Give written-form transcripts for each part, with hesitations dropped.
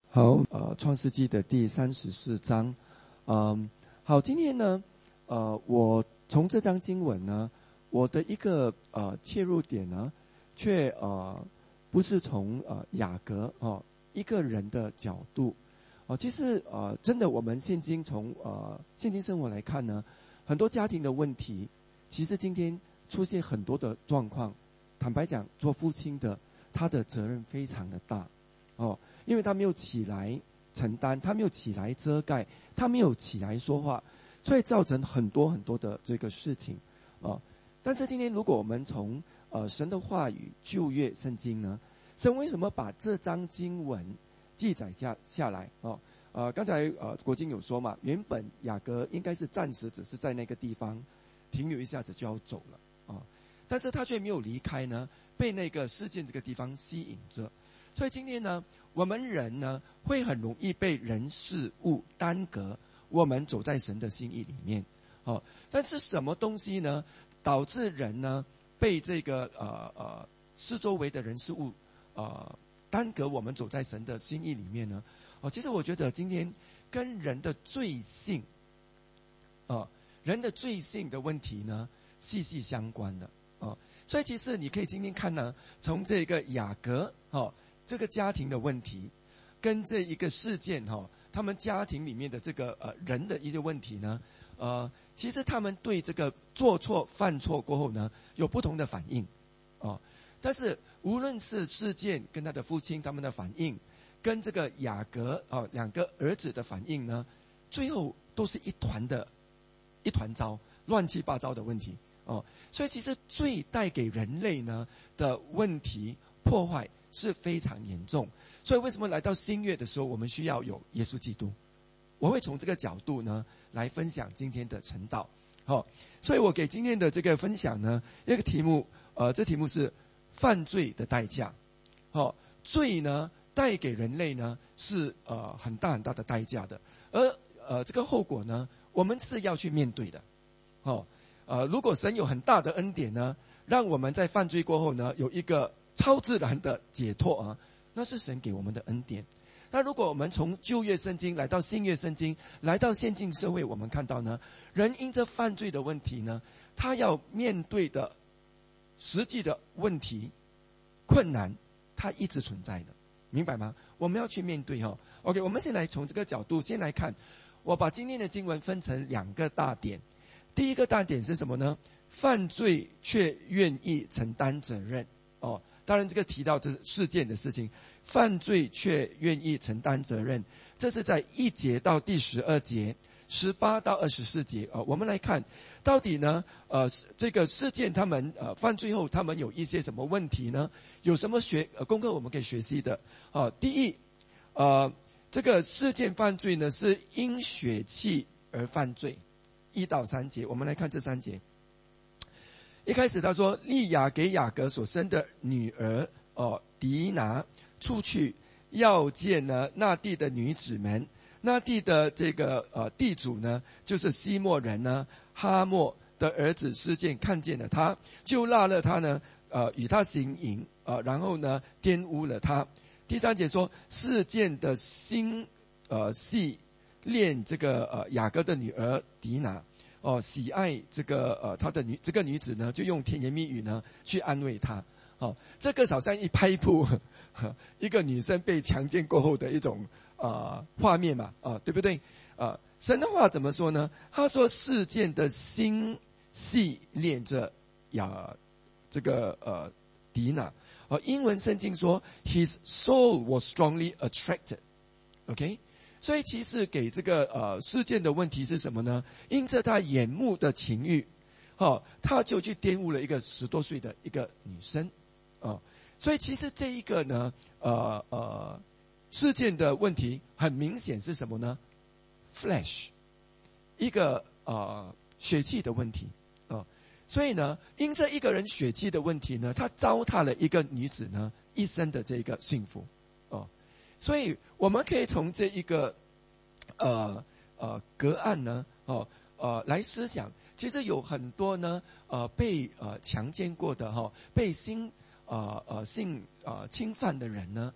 好，创世纪的第34章，好，今天呢，我从这章经文呢，我的一个切入点呢，却不是从雅各一个人的角度，其实真的我们现今从现今生活来看呢，很多家庭的问题，其实今天出现很多的状况，坦白讲，做父亲的他的责任非常的大。因为他没有起来承担，他没有起来遮盖，他没有起来说话，所以造成很多很多的这个事情但是今天如果我们从神的话语旧约圣经呢，神为什么把这章经文记载下来刚才国经有说嘛，原本雅各应该是暂时只是在那个地方停留一下子就要走了但是他却没有离开呢，被那个事件这个地方吸引着。所以今天呢，我们人呢会很容易被人事物耽搁我们走在神的心意里面但是什么东西呢导致人呢被这个四周围的人事物耽搁我们走在神的心意里面呢其实我觉得今天跟人的罪性人的罪性的问题呢息息相关的所以其实你可以今天看呢，从这个雅各这个家庭的问题，跟这一个事件他们家庭里面的这个人的一些问题呢，其实他们对这个做错犯错过后呢，有不同的反应但是无论是事件跟他的父亲他们的反应，跟这个雅各两个儿子的反应呢，最后都是一团糟，乱七八糟的问题所以其实罪带给人类呢的问题破坏是非常严重，所以为什么来到新约的时候，我们需要有耶稣基督？我会从这个角度呢来分享今天的晨祷所以我给今天的这个分享呢一个题目这题目是犯罪的代价罪呢带给人类呢是很大很大的代价的，而这个后果呢我们是要去面对的如果神有很大的恩典呢，让我们在犯罪过后呢有一个超自然的解脱那是神给我们的恩典。那如果我们从旧约圣经来到新约圣经，来到现今社会，我们看到呢，人因着犯罪的问题呢，他要面对的实际的问题困难，它一直存在的，明白吗？我们要去面对OK， 我们先来从这个角度先来看，我把今天的经文分成两个大点。第一个大点是什么呢？犯罪却愿意承担责任当然这个提到这是事件的事情，犯罪却愿意承担责任，这是在1节到第12节，18到24节我们来看到底呢这个事件他们犯罪后他们有一些什么问题呢？有什么功课我们可以学习的第一这个事件犯罪呢是因血气而犯罪，1到3节我们来看这3节。一开始他说，利亚给雅各所生的女儿迪拿出去要见呢那地的女子们，那地的这个地主呢就是西莫人呢哈莫的儿子示剑看见了他，就纳了他呢与他行淫然后呢玷污了他。第3节说，示剑的心系恋这个雅各的女儿迪拿喜爱这个他的这个女子呢，就用甜言蜜语呢去安慰她这个好像一拍布一个女生被强奸过后的一种画面嘛对不对神的话怎么说呢？他说示剑的心系恋着这个迪娜英文圣经说 his soul was strongly attracted OK，所以其实给这个事件的问题是什么呢？因着他眼目的情欲他就去玷污了一个10多岁的一个女生所以其实这一个呢事件的问题很明显是什么呢？ flesh 一个血气的问题所以呢因这一个人血气的问题呢，他糟蹋了一个女子呢一生的这个幸福所以我们可以从这一个个案呢来思想，其实有很多呢被强奸过的被性侵犯的人呢，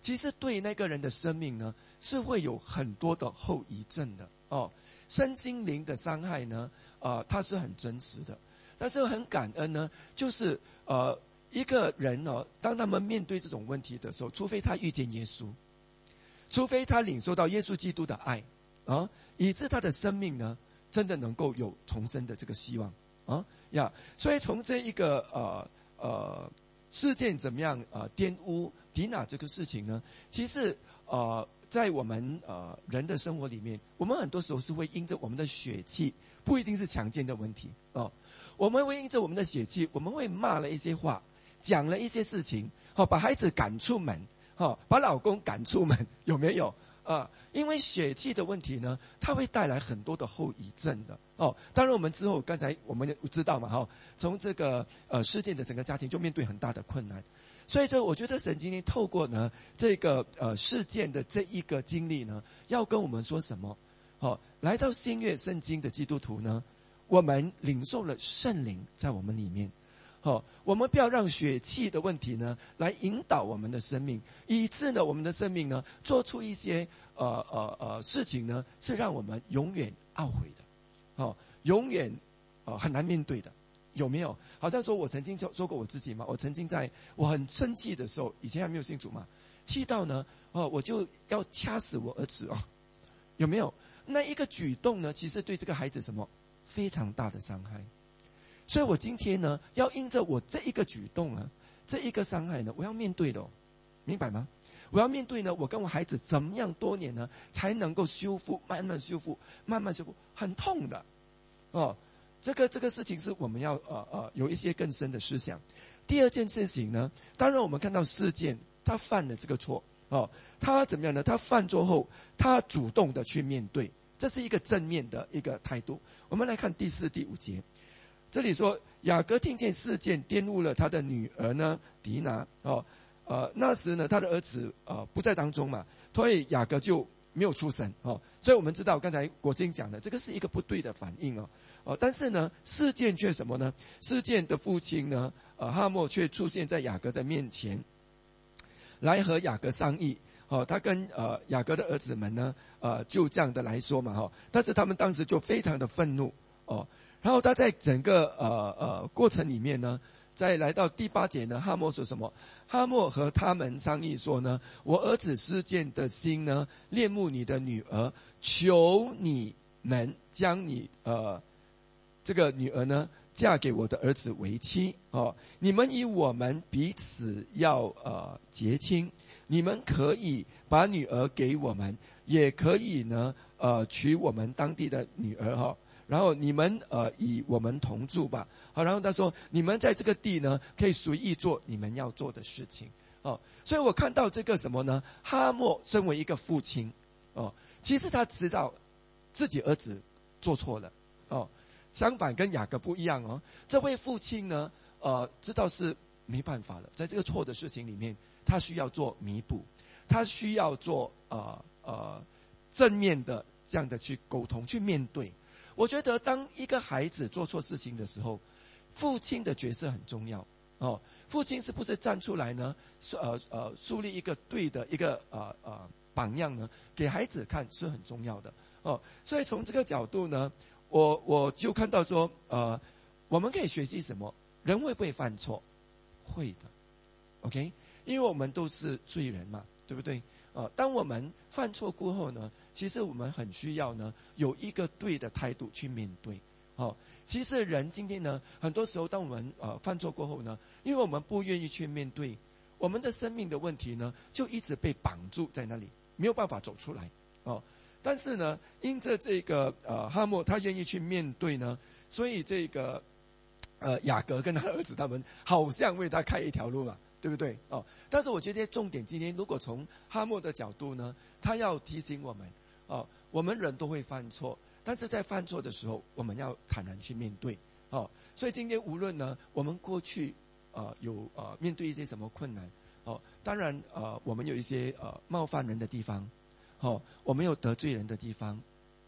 其实对那个人的生命呢，是会有很多的后遗症的哦。身心灵的伤害呢，它是很真实的。但是很感恩呢，就是一个人哦，当他们面对这种问题的时候，除非他遇见耶稣，除非他领受到耶稣基督的爱啊，以致他的生命呢，真的能够有重生的这个希望啊呀。所以从这一个事件怎么样玷污迪娜这个事情呢，其实在我们人的生活里面，我们很多时候是会因着我们的血气，不一定是强奸的问题哦。我们会因着我们的血气，我们会骂了一些话，讲了一些事情，把孩子赶出门，把老公赶出门，有没有？因为血气的问题呢，它会带来很多的后遗症的哦。当然，我们之后刚才我们知道嘛，从这个事件的整个家庭就面对很大的困难，所以我觉得神今天透过呢这个事件的这一个经历呢，要跟我们说什么？来到新约圣经的基督徒呢，我们领受了圣灵在我们里面。我们不要让血气的问题呢来引导我们的生命，以致呢我们的生命呢做出一些事情呢是让我们永远懊悔的，永远很难面对的，有没有？好像说我曾经说过我自己嘛，我曾经在我很生气的时候，以前还没有信主嘛，气到呢我就要掐死我儿子哦，有没有？那一个举动呢，其实对这个孩子什么非常大的伤害。所以我今天呢，要因着我这一个举动啊，这一个伤害呢，我要面对的，明白吗？我要面对呢，我跟我孩子怎么样多年呢，才能够修复，慢慢修复，慢慢修复，很痛的，这个事情是我们要有一些更深的思想。第二件事情呢，当然我们看到事件他犯了这个错他怎么样呢？他犯错后，他主动的去面对，这是一个正面的一个态度。我们来看第4、第5节。这里说雅各听见事件玷污了他的女儿呢迪拿那时呢他的儿子不在当中嘛，所以雅各就没有出声所以我们知道刚才国经讲的这个是一个不对的反应但是呢事件却什么呢？事件的父亲呢哈莫却出现在雅各的面前，来和雅各商议他跟雅各的儿子们呢就这样的来说嘛但是他们当时就非常的愤怒然后他在整个过程里面呢，再来到第8节呢，哈莫说什么？哈莫和他们商议说呢，我儿子示剑的心呢，恋慕你的女儿，求你们将你这个女儿呢嫁给我的儿子为妻你们以我们彼此要结亲，你们可以把女儿给我们，也可以呢娶我们当地的女儿然后你们与我们同住吧。好，然后他说你们在这个地呢可以随意做你们要做的事情所以我看到这个什么呢？哈莫身为一个父亲其实他知道自己儿子做错了相反跟雅各不一样这位父亲呢知道是没办法了，在这个错的事情里面，他需要做弥补，他需要做正面的这样的去沟通去面对。我觉得当一个孩子做错事情的时候，父亲的角色很重要父亲是不是站出来呢树立一个对的一个榜样呢，给孩子看是很重要的所以从这个角度呢，我就看到说我们可以学习什么？人会不会犯错？会的 OK， 因为我们都是罪人嘛，对不对当我们犯错过后呢，其实我们很需要呢有一个对的态度去面对其实人今天呢，很多时候当我们犯错过后呢，因为我们不愿意去面对，我们的生命的问题呢就一直被绑住在那里，没有办法走出来但是呢，因着这个哈莫他愿意去面对呢，所以这个雅各跟他儿子他们好像为他开一条路嘛，对不对但是我觉得重点今天如果从哈莫的角度呢，他要提醒我们我们人都会犯错，但是在犯错的时候我们要坦然去面对所以今天无论呢我们过去有面对一些什么困难当然我们有一些冒犯人的地方我们有得罪人的地方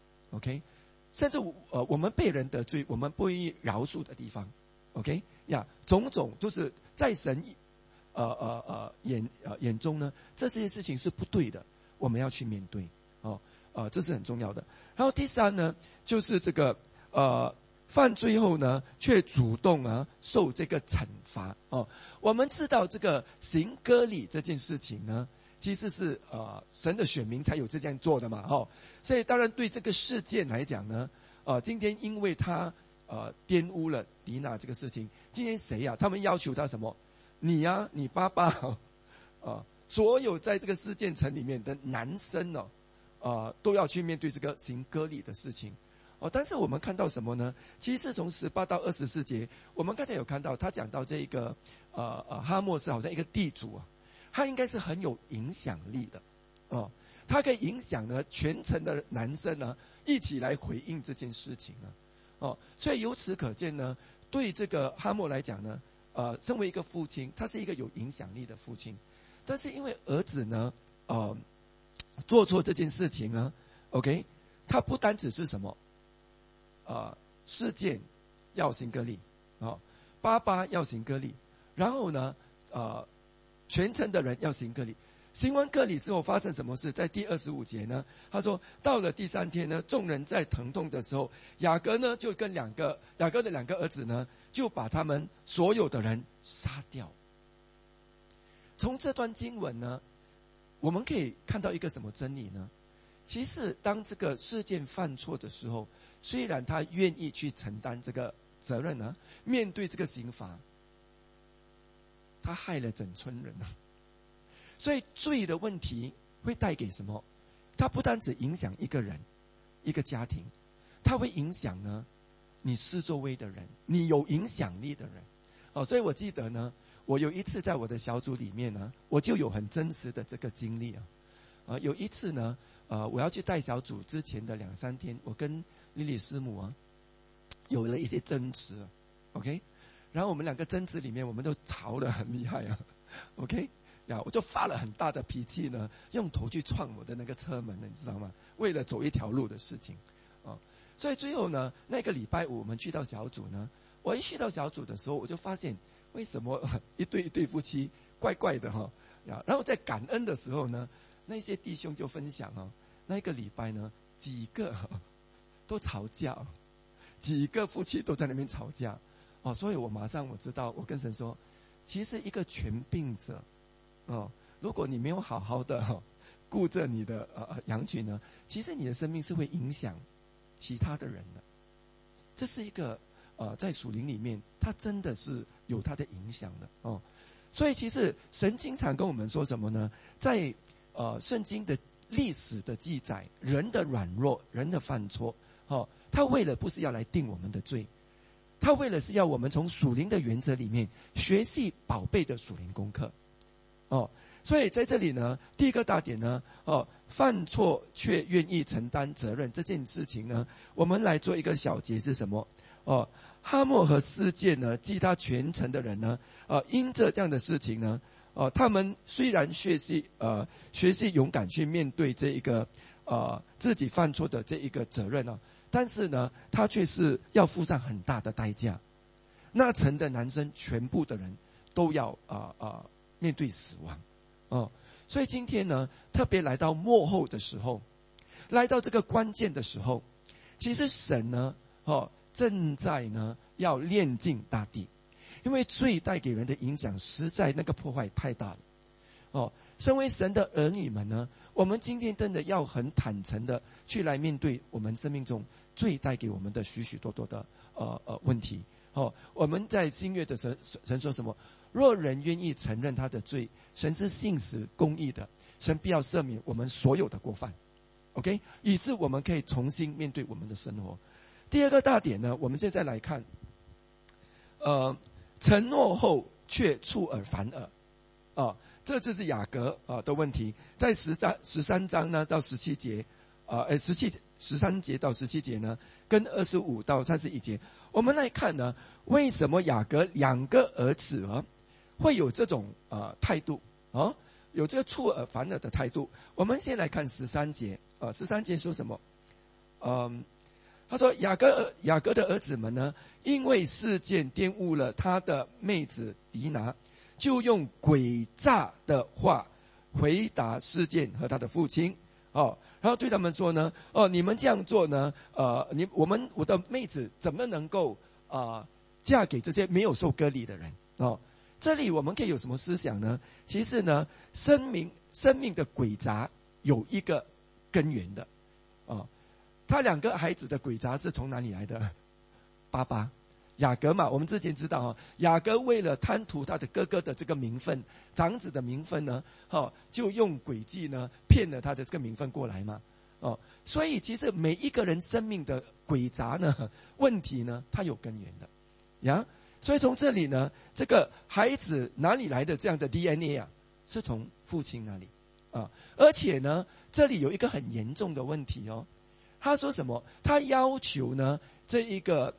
OK， 甚至我们被人得罪我们不愿意饶恕的地方 OK 种种就是在神眼中呢，这些事情是不对的，我们要去面对这是很重要的。然后第三呢，就是这个犯罪后呢，却主动受这个惩罚我们知道这个行割礼这件事情呢，其实是神的选民才有这样做的嘛所以当然对这个事件来讲呢，今天因为他玷污了迪娜这个事情，今天谁他们要求他什么？你你爸爸所有在这个事件城里面的男生都要去面对这个行割礼的事情但是我们看到什么呢？其实从18到24节，我们刚才有看到他讲到这个哈莫是好像一个地主他应该是很有影响力的他可以影响呢全城的男生呢一起来回应这件事情所以由此可见呢，对这个哈莫来讲呢身为一个父亲，他是一个有影响力的父亲，但是因为儿子呢做错这件事情呢 OK， 他不单只是什么事件要行割礼爸爸要行割礼，然后呢全城的人要行割礼。行完割礼之后发生什么事？在第25节呢，他说到了第3天呢，众人在疼痛的时候，雅各呢就跟雅各的2个儿子呢，就把他们所有的人杀掉。从这段经文呢，我们可以看到一个什么真理呢？其实当这个事件犯错的时候，虽然他愿意去承担这个责任呢，面对这个刑罚，他害了整村人所以罪的问题会带给什么？它不单只影响一个人一个家庭，它会影响呢你四周围的人，你有影响力的人所以我记得呢，我有一次在我的小组里面呢，我就有很真实的这个经历有一次呢我要去带小组之前的2-3天，我跟莉莉师母有了一些争执OK， 然后我们2个争执里面，我们都吵得很厉害OK，我就发了很大的脾气呢，用头去撞我的那个车门你知道吗？为了走一条路的事情所以最后呢，那个礼拜五我们去到小组呢，我一去到小组的时候，我就发现为什么一对夫妻怪怪的然后在感恩的时候呢，那些弟兄就分享那个礼拜呢，几个都吵架，几个夫妻都在那边吵架所以我马上我知道，我跟神说，其实一个权柄者如果你没有好好的顾着你的羊群呢，其实你的生命是会影响其他的人的。这是一个在属灵里面，它真的是有它的影响的所以其实神经常跟我们说什么呢？在圣经的历史的记载，人的软弱，人的犯错他为了不是要来定我们的罪，他为了是要我们从属灵的原则里面学习宝贝的属灵功课所以在这里呢，第一个大点呢犯错却愿意承担责任这件事情呢，我们来做一个小结是什么哈莫和世界呢，记他全城的人呢因着这样的事情呢他们虽然学习勇敢去面对这一个自己犯错的这一个责任但是呢他却是要付上很大的代价。那城的男生全部的人都要面对死亡所以今天呢，特别来到末后的时候，来到这个关键的时候，其实神呢正在呢要炼净大地，因为罪带给人的影响实在那个破坏太大了身为神的儿女们呢，我们今天真的要很坦诚的去来面对我们生命中罪带给我们的许许多多的问题我们在新约的神说什么？若人愿意承认他的罪，神是信实公义的，神必要赦免我们所有的过犯 OK， 以致我们可以重新面对我们的生活。第二个大点呢，我们现在来看承诺后却出尔反尔这就是雅各的问题。在13章呢到17节13节到17节呢，跟25到31节，我们来看呢，为什么雅各2个儿子会有这种态度有这个出尔反尔的态度。我们先来看13节13节说什么他说雅各的儿子们呢，因为事件玷污了他的妹子迪拿， 就用诡诈的话回答示剑和他的父亲。然后对他们说呢，你们这样做呢，我的妹子怎么能够嫁给这些没有受割礼的人？这里我们可以有什么思想呢？其实呢，生命的诡诈有一个根源的。他两个孩子的诡诈是从哪里来的？爸爸雅各嘛，我们之前知道雅各为了贪图他的哥哥的这个名分，长子的名分呢，就用诡计呢骗了他的这个名分过来嘛。所以其实每一个人生命的诡诈呢，问题呢，它有根源的呀。所以从这里呢，这个孩子哪里来的这样的 DNA 啊？是从父亲那里啊。而且呢，这里有一个很严重的问题哦。他说什么？他要求呢，这一个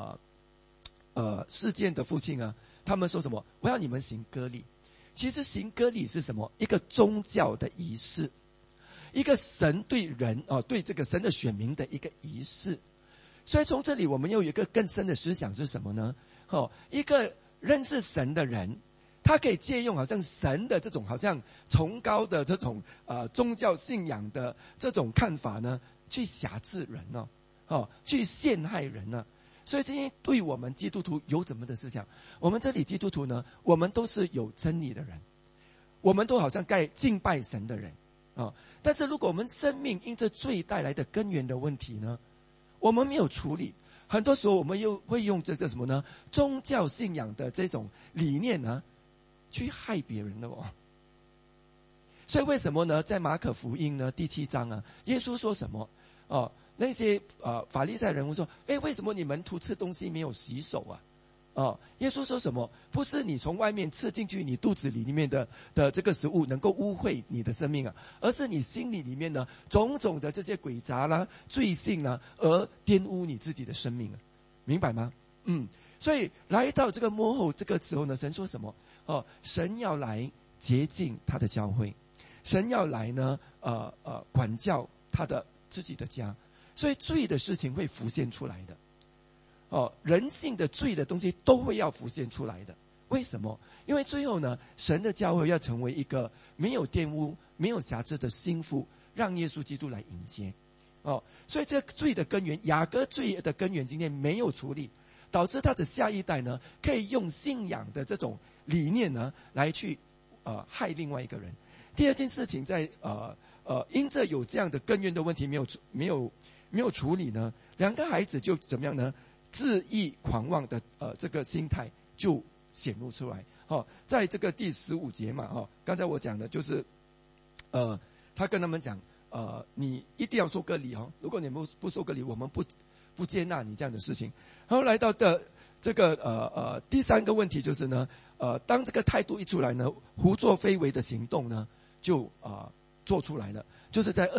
事件的父亲啊，他们说什么？我要你们行割礼。其实行割礼是什么？一个宗教的仪式，一个神对人对这个神的选民的一个仪式。所以从这里我们又有一个更深的思想是什么呢？一个认识神的人，他可以借用好像神的这种好像崇高的这种宗教信仰的这种看法呢，去辖制人去陷害人呢。所以这些对我们基督徒有怎么的思想？我们这里基督徒呢，我们都是有真理的人，我们都好像该敬拜神的人但是如果我们生命因着罪带来的根源的问题呢，我们没有处理，很多时候我们又会用这个什么呢？宗教信仰的这种理念呢，去害别人了所以为什么呢？在马可福音呢第7章啊，耶稣说什么？那些法利赛人物说，为什么你们吃东西没有洗手啊？耶稣说什么？不是你从外面吃进去你肚子里面的这个食物能够污秽你的生命啊，而是你心里面呢种种的这些诡诈啦、罪性啦，而玷污你自己的生命明白吗？所以来到这个末后这个时候呢，神说什么？神要来洁净他的教会，神要来呢管教他的自己的家。所以罪的事情会浮现出来的人性的罪的东西都会要浮现出来的。为什么？因为最后呢，神的教会要成为一个没有玷污、没有瑕疵的心腹，让耶稣基督来迎接所以这个罪的根源，雅各罪的根源今天没有处理，导致他的下一代呢，可以用信仰的这种理念呢，来去害另外一个人。第二件事情在因着有这样的根源的问题没有处理呢，两个孩子就怎么样呢？恣意狂妄的这个心态就显露出来在这个第15节嘛刚才我讲的就是他跟他们讲你一定要受割礼如果你们不受割礼，我们不接纳你这样的事情。然后来到的这个第3个问题就是呢当这个态度一出来呢，胡作非为的行动呢就做出来了。就是在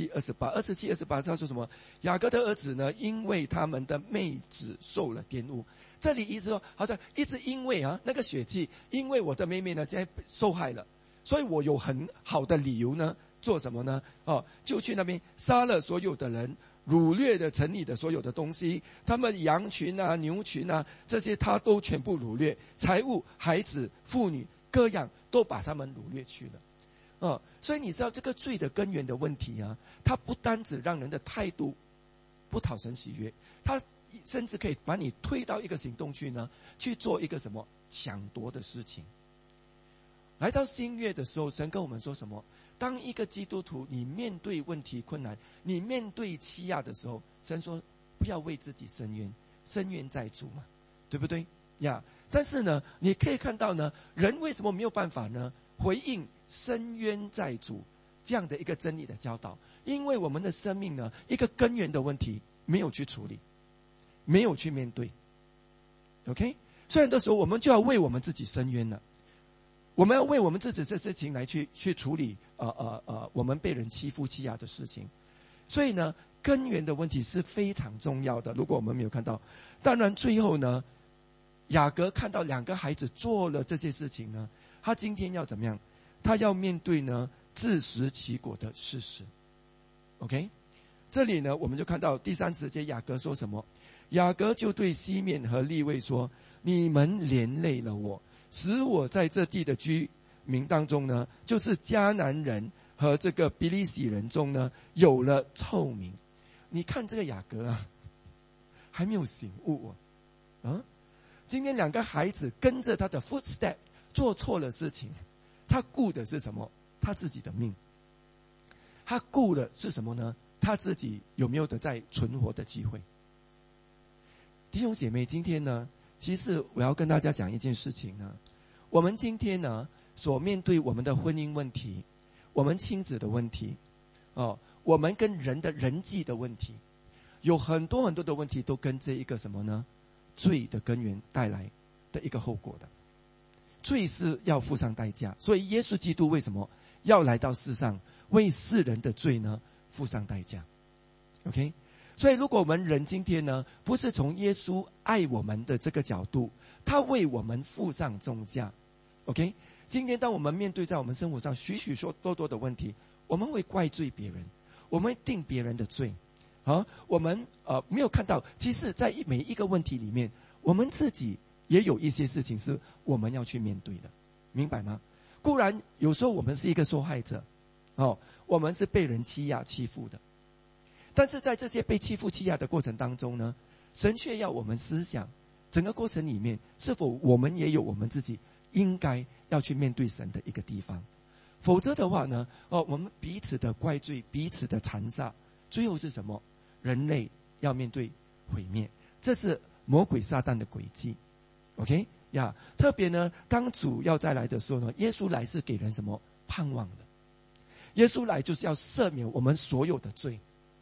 27、28他说什么？雅各的儿子呢，因为他们的妹子受了玷污。这里意思说，好像一直因为那个血气，因为我的妹妹呢现在受害了，所以我有很好的理由呢，做什么呢？就去那边杀了所有的人，掳掠的城里的所有的东西，他们羊群啊、牛群啊，这些他都全部掳掠，财物、孩子、妇女各样都把他们掳掠去了。所以你知道这个罪的根源的问题它不单只让人的态度不讨神喜悦，它甚至可以把你推到一个行动去呢，去做一个什么抢夺的事情。来到新约的时候，神跟我们说什么？当一个基督徒你面对问题困难，你面对欺压的时候，神说不要为自己伸冤，伸冤在主嘛，对不对呀？但是呢，你可以看到呢，人为什么没有办法呢回应伸冤在主这样的一个真理的教导？因为我们的生命呢，一个根源的问题没有去处理，没有去面对。OK， 所以很多时候我们就要为我们自己伸冤了，我们要为我们自己这事情来去处理我们被人欺负欺压的事情。所以呢，根源的问题是非常重要的。如果我们没有看到，当然最后呢，雅各看到两个孩子做了这些事情呢，他今天要怎么样？他要面对呢自食其果的事实。OK， 这里呢我们就看到第30节雅各说什么？雅各就对西面和利未说：你们连累了我， 使我在这地的居民当中呢，就是迦南人和这个比利洗人中呢，有了臭名。你看这个雅各啊，还没有醒悟今天2个孩子跟着他的 footstep 做错了事情，他顾的是什么？他自己的命。他顾的是什么呢？他自己有没有得在存活的机会？弟兄姐妹，今天呢，其实我要跟大家讲一件事情呢，我们今天呢所面对我们的婚姻问题，我们亲子的问题我们跟人的人际的问题，有很多很多的问题都跟这一个什么呢？罪的根源带来的一个后果的。罪是要付上代价，所以耶稣基督为什么要来到世上，为世人的罪呢付上代价 ？OK， 所以如果我们人今天呢，不是从耶稣爱我们的这个角度，他为我们付上重价 ，OK， 今天当我们面对在我们生活上许许多多的问题，我们会怪罪别人，我们会定别人的罪我们没有看到，其实在每一个问题里面，我们自己也有一些事情是我们要去面对的，明白吗？固然有时候我们是一个受害者我们是被人欺压欺负的，但是在这些被欺负欺压的过程当中呢，神却要我们思想整个过程里面，是否我们也有我们自己应该要去面对神的一个地方。否则的话呢我们彼此的怪罪，彼此的残杀，最后是什么？人类要面对毁灭，这是魔鬼撒旦的诡计 OK 特别呢，当主要再来的时候呢，耶稣来是给人什么盼望的？耶稣来就是要赦免我们所有的罪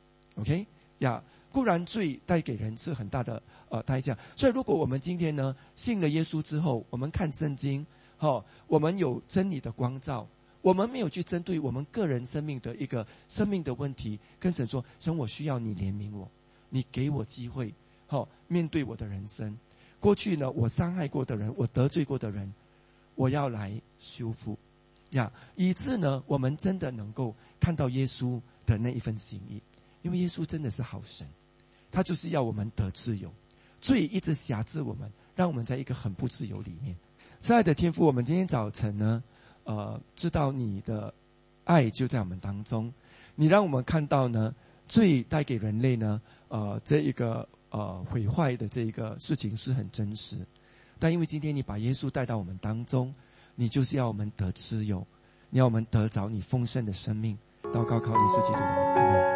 OK 固然罪带给人是很大的代价，所以如果我们今天呢信了耶稣之后，我们看圣经我们有真理的光照，我们没有去针对我们个人生命的一个生命的问题跟神说，神我需要你怜悯我，你给我机会面对我的人生。过去呢我伤害过的人，我得罪过的人，我要来修复以致呢我们真的能够看到耶稣的那一份心意。因为耶稣真的是好神，他就是要我们得自由，罪一直辖制我们，让我们在一个很不自由里面。亲爱的天父，我们今天早晨呢知道你的爱就在我们当中，你让我们看到呢罪带给人类呢这一个毁坏的这一个事情是很真实，但因为今天你把耶稣带到我们当中，你就是要我们得自由，你要我们得着你丰盛的生命。祷告靠耶稣基督的名，阿们。